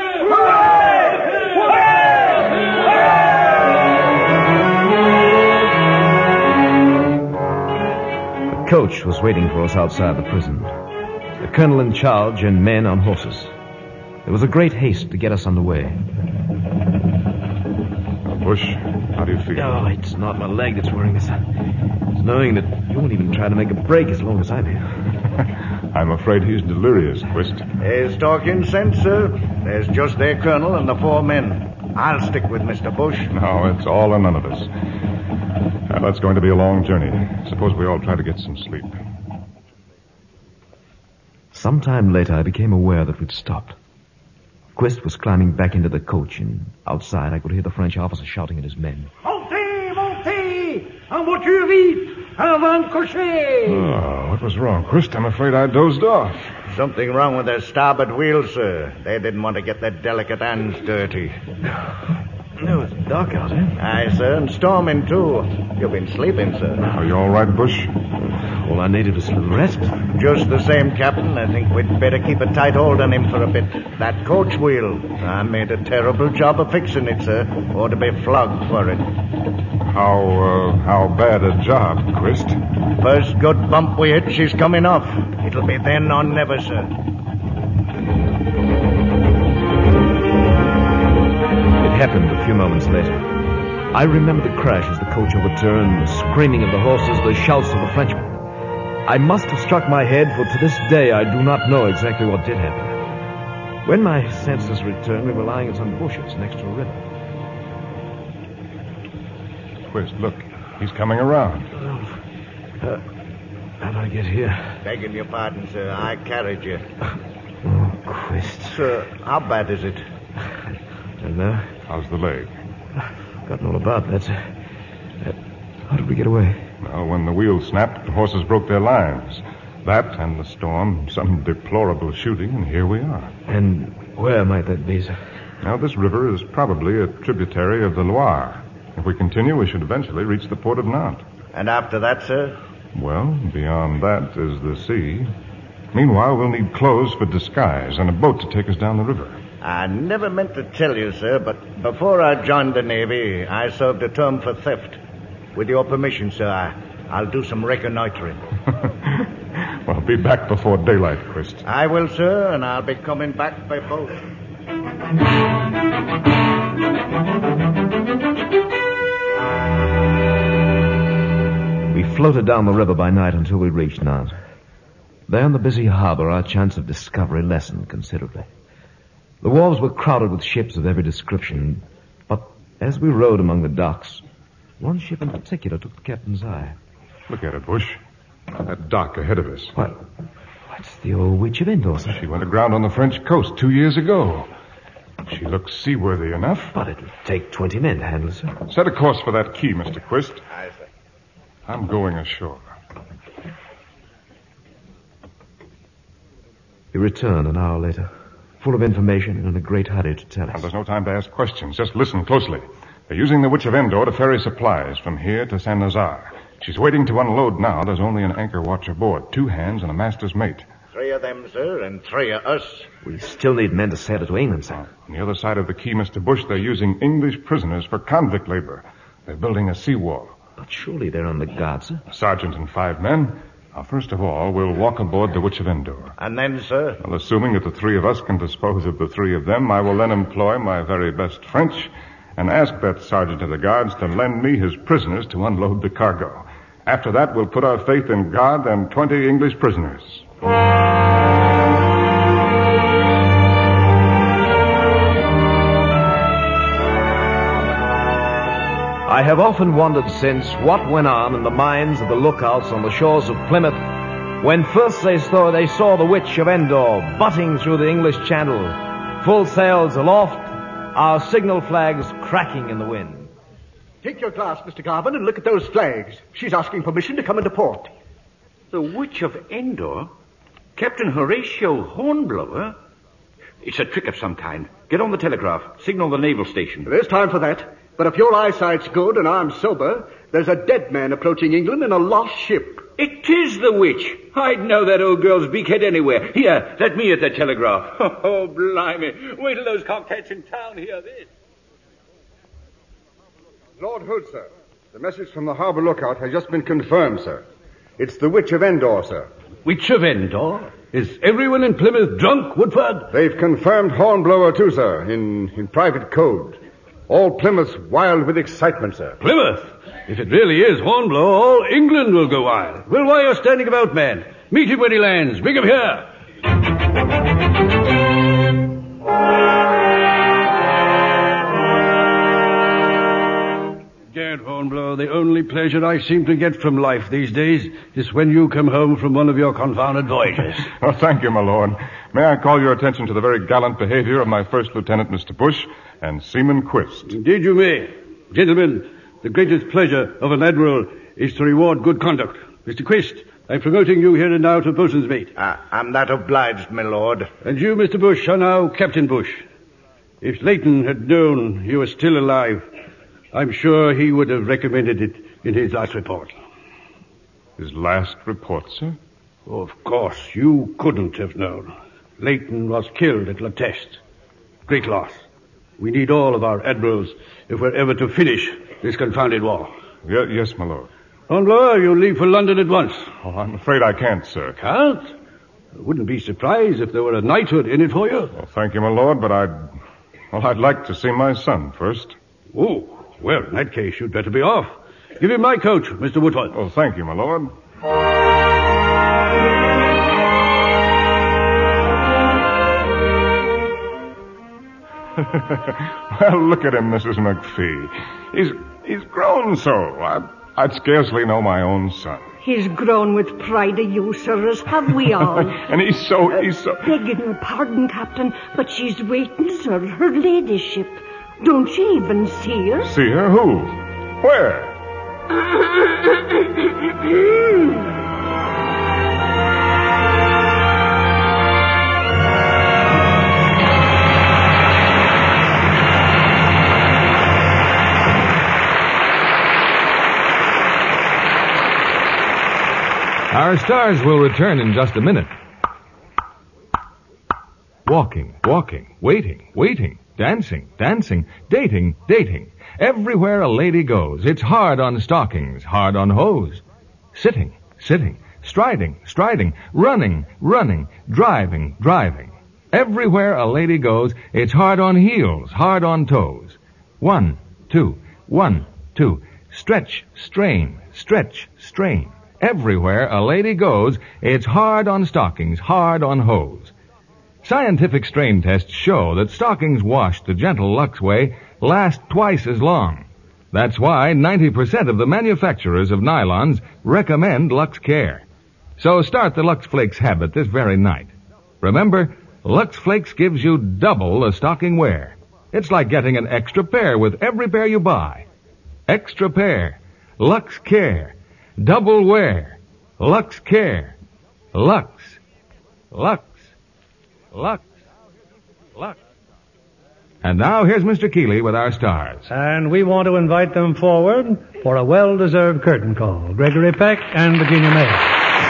The coach was waiting for us outside the prison. The colonel in charge and men on horses. There was a great haste to get us underway. Bush, how do you feel? Oh, it's not my leg that's worrying me, son. It's knowing that you won't even try to make a break as long as I'm here. I'm afraid he's delirious, Quist. He's talking sense, sir. There's just their colonel and the four men. I'll stick with Mister Bush. No, it's all or none of us. Well, that's going to be a long journey. Suppose we all try to get some sleep. Sometime later, I became aware that we'd stopped. Quist was climbing back into the coach, and outside I could hear the French officer shouting at his men. Montez, montez! En voiture vite! Avant cocher! Oh, what was wrong, Quist? I'm afraid I dozed off. Something wrong with their starboard wheel, sir. They didn't want to get their delicate hands dirty. No, it's dark out, eh? Aye, sir, and storming, too. You've been sleeping, sir. Are you all right, Bush? All I needed was a little rest. Just the same, Captain. I think we'd better keep a tight hold on him for a bit. That coach wheel. I made a terrible job of fixing it, sir. Ought to be flogged for it. How, uh, how bad a job, Quist? First good bump we hit, she's coming off. It'll be then or never, sir. It happened a few moments later. I remember the crash as the coach overturned, the screaming of the horses, the shouts of the Frenchmen. I must have struck my head, for to this day I do not know exactly what did happen. When my senses returned, we were lying in some bushes next to a river. Quist, look. He's coming around. Uh, how did I get here? Begging your pardon, sir. I carried you. Oh, Quist. Sir, how bad is it? I don't know. How's the leg? I've forgotten all about that, sir. Uh, how did we get away? Well, when the wheel snapped, the horses broke their lines. That and the storm, some deplorable shooting, and here we are. And where might that be, sir? Now, this river is probably a tributary of the Loire. If we continue, we should eventually reach the port of Nantes. And after that, sir? Well, beyond that is the sea. Meanwhile, we'll need clothes for disguise and a boat to take us down the river. I never meant to tell you, sir, but before I joined the Navy, I served a term for theft. With your permission, sir, I, I'll do some reconnoitering. Well, be back before daylight, Quist. I will, sir, and I'll be coming back by boat. We floated down the river by night until we reached Nantes. There in the busy harbor, our chance of discovery lessened considerably. The wharves were crowded with ships of every description, but as we rode among the docks, one ship in particular took the captain's eye. Look at it, Bush. That dock ahead of us. What? What's the old Witch of Endor, sir? She went aground on the French coast two years ago. She looks seaworthy enough. But it'll take twenty men to handle her, sir. Set a course for that key, Mister Quist. Aye, sir. I'm going ashore. He returned an hour later, full of information and in a great hurry to tell us. Now, there's no time to ask questions. Just listen closely. They're using the Witch of Endor to ferry supplies from here to San Nazar. She's waiting to unload now. There's only an anchor watch aboard, two hands and a master's mate. Three of them, sir, and three of us. We still need men to sail her to England, sir. On the other side of the quay, Mister Bush, they're using English prisoners for convict labor. They're building a seawall. But surely they're on the guard, sir. A sergeant and five men. Now, first of all, we'll walk aboard the Witch of Endor. And then, sir? Well, assuming that the three of us can dispose of the three of them, I will then employ my very best French and ask that sergeant of the guards to lend me his prisoners to unload the cargo. After that, we'll put our faith in God and twenty English prisoners. I have often wondered since what went on in the minds of the lookouts on the shores of Plymouth when first they saw, they saw the Witch of Endor butting through the English Channel, full sails aloft, our signal flags cracking in the wind. Take your glass, Mister Garvin, and look at those flags. She's asking permission to come into port. The Witch of Endor? Captain Horatio Hornblower? It's a trick of some kind. Get on the telegraph. Signal the naval station. There's time for that. But if your eyesight's good and I'm sober, there's a dead man approaching England in a lost ship. It is the witch. I'd know that old girl's beakhead anywhere. Here, let me at the telegraph. Oh, blimey. Wait till those cockheads in town hear this. Lord Hood, sir. The message from the harbor lookout has just been confirmed, sir. It's the Witch of Endor, sir. Witch of Endor? Is everyone in Plymouth drunk, Woodford? They've confirmed Hornblower, too, sir, in, in private code. All Plymouth's wild with excitement, sir. Plymouth? If it really is Hornblower, all England will go wild. Well, why are you standing about, man? Meet him when he lands. Bring him here. Gad Hornblower, the only pleasure I seem to get from life these days is when you come home from one of your confounded voyages. Oh, thank you, my lord. May I call your attention to the very gallant behavior of my first lieutenant, Mister Bush, and Seaman Quist. Indeed you may. Gentlemen, the greatest pleasure of an admiral is to reward good conduct. Mister Quist, I'm promoting you here and now to boatswain's mate. Uh, I'm that obliged, my lord. And you, Mister Bush, are now Captain Bush. If Leighton had known you were still alive, I'm sure he would have recommended it in his last report. His last report, sir? Oh, of course, you couldn't have known. Leighton was killed at La Teste. Great loss. We need all of our admirals if we're ever to finish this confounded war. Yeah, yes, my lord. Hornblower, you leave for London at once. Oh, I'm afraid I can't, sir. Can't? I wouldn't be surprised if there were a knighthood in it for you. Well, thank you, my lord, but I'd... Well, I'd like to see my son first. Oh, well, in that case, you'd better be off. Give him my coach, Mister Woodford. Oh, thank you, my lord. Well, look at him, Missus McPhee. He's he's grown so. I, I'd scarcely know my own son. He's grown with pride of you, sir, as have we all. And he's so, he's so... Uh, begging your pardon, Captain, but she's waiting, sir, her ladyship. Don't you even see her? See her? Who? Where? Our stars will return in just a minute. Walking, walking, waiting, waiting, dancing, dancing, dating, dating. Everywhere a lady goes, it's hard on stockings, hard on hose. Sitting, sitting, striding, striding, running, running, driving, driving. Everywhere a lady goes, it's hard on heels, hard on toes. One, two, one, two. Stretch, strain, stretch, strain. Everywhere a lady goes, it's hard on stockings, hard on hose. Scientific strain tests show that stockings washed the gentle Lux way last twice as long. That's why ninety percent of the manufacturers of nylons recommend Lux Care. So start the Lux Flakes habit this very night. Remember, Lux Flakes gives you double the stocking wear. It's like getting an extra pair with every pair you buy. Extra pair. Lux Care. Double wear. Lux Care. Lux. Lux. Lux. Lux. And now here's Mister Keeley with our stars. And we want to invite them forward for a well-deserved curtain call. Gregory Peck and Virginia Mayo.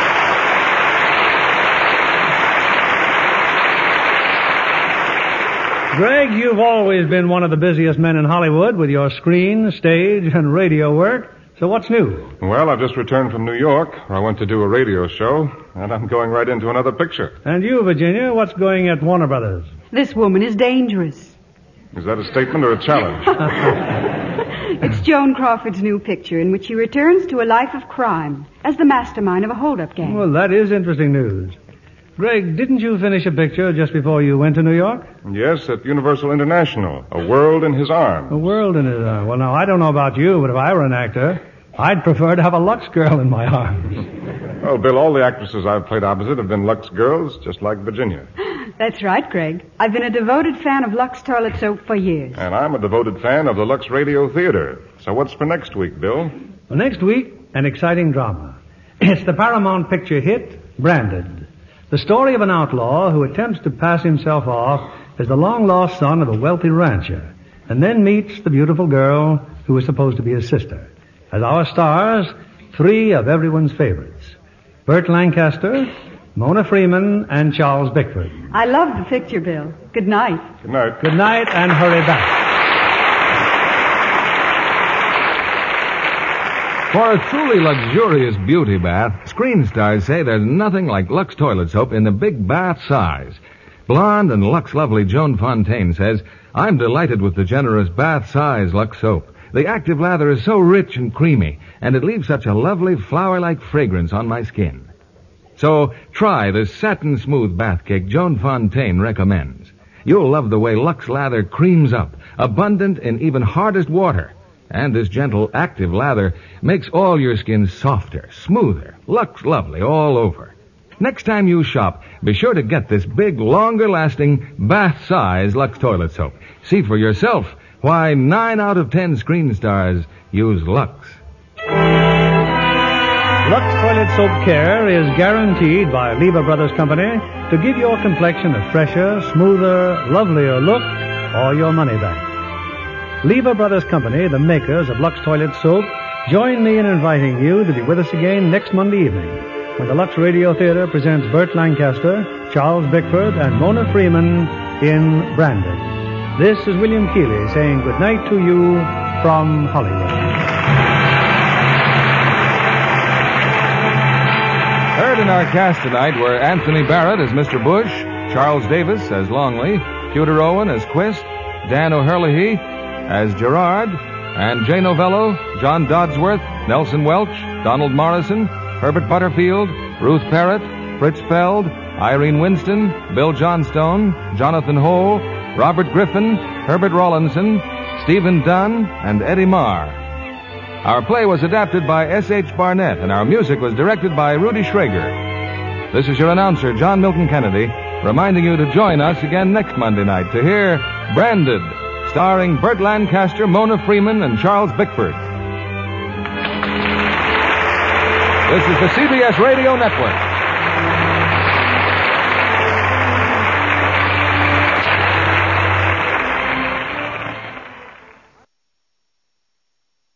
Greg, you've always been one of the busiest men in Hollywood with your screen, stage, and radio work. So what's new? Well, I've just returned from New York, where I went to do a radio show, and I'm going right into another picture. And you, Virginia, what's going at Warner Brothers? This woman is dangerous. Is that a statement or a challenge? It's Joan Crawford's new picture in which she returns to a life of crime as the mastermind of a hold-up gang. Well, that is interesting news. Greg, didn't you finish a picture just before you went to New York? Yes, at Universal International. A World in His Arms. A World in His Arms. Well, now, I don't know about you, but if I were an actor, I'd prefer to have a Lux girl in my arms. Well, Bill, all the actresses I've played opposite have been Lux girls, just like Virginia. That's right, Greg. I've been a devoted fan of Lux toilet soap for years. And I'm a devoted fan of the Lux Radio Theater. So what's for next week, Bill? Well, next week, an exciting drama. It's the Paramount picture hit, Branded. The story of an outlaw who attempts to pass himself off as the long-lost son of a wealthy rancher, and then meets the beautiful girl who is supposed to be his sister. As our stars, three of everyone's favorites. Burt Lancaster, Mona Freeman, and Charles Bickford. I love the picture, Bill. Good night. Good night. Good night, and hurry back. For a truly luxurious beauty bath, screen stars say there's nothing like Lux toilet soap in the big bath size. Blonde and Lux lovely Joan Fontaine says, I'm delighted with the generous bath size Lux soap. The active lather is so rich and creamy, and it leaves such a lovely flower-like fragrance on my skin. So try the satin-smooth bath cake Joan Fontaine recommends. You'll love the way Lux lather creams up, abundant in even hardest water. And this gentle, active lather makes all your skin softer, smoother, Lux lovely all over. Next time you shop, be sure to get this big, longer-lasting, bath-size Lux toilet soap. See for yourself why nine out of ten screen stars use Lux. Lux Toilet Soap Care is guaranteed by Lever Brothers Company to give your complexion a fresher, smoother, lovelier look or your money back. Lever Brothers Company, the makers of Lux Toilet Soap, join me in inviting you to be with us again next Monday evening when the Lux Radio Theater presents Burt Lancaster, Charles Bickford, and Mona Freeman in Branded. This is William Keeley saying good night to you from Hollywood. Heard in our cast tonight were Anthony Barrett as Mister Bush, Charles Davis as Longley, Pewter Owen as Quist, Dan O'Herlihy as Gerard, and Jay Novello, John Dodsworth, Nelson Welch, Donald Morrison, Herbert Butterfield, Ruth Parrott, Fritz Feld, Irene Winston, Bill Johnstone, Jonathan Hole, Robert Griffin, Herbert Rawlinson, Stephen Dunn, and Eddie Marr. Our play was adapted by S H Barnett, and our music was directed by Rudy Schrager. This is your announcer, John Milton Kennedy, reminding you to join us again next Monday night to hear Branded, starring Burt Lancaster, Mona Freeman, and Charles Bickford. This is the C B S Radio Network.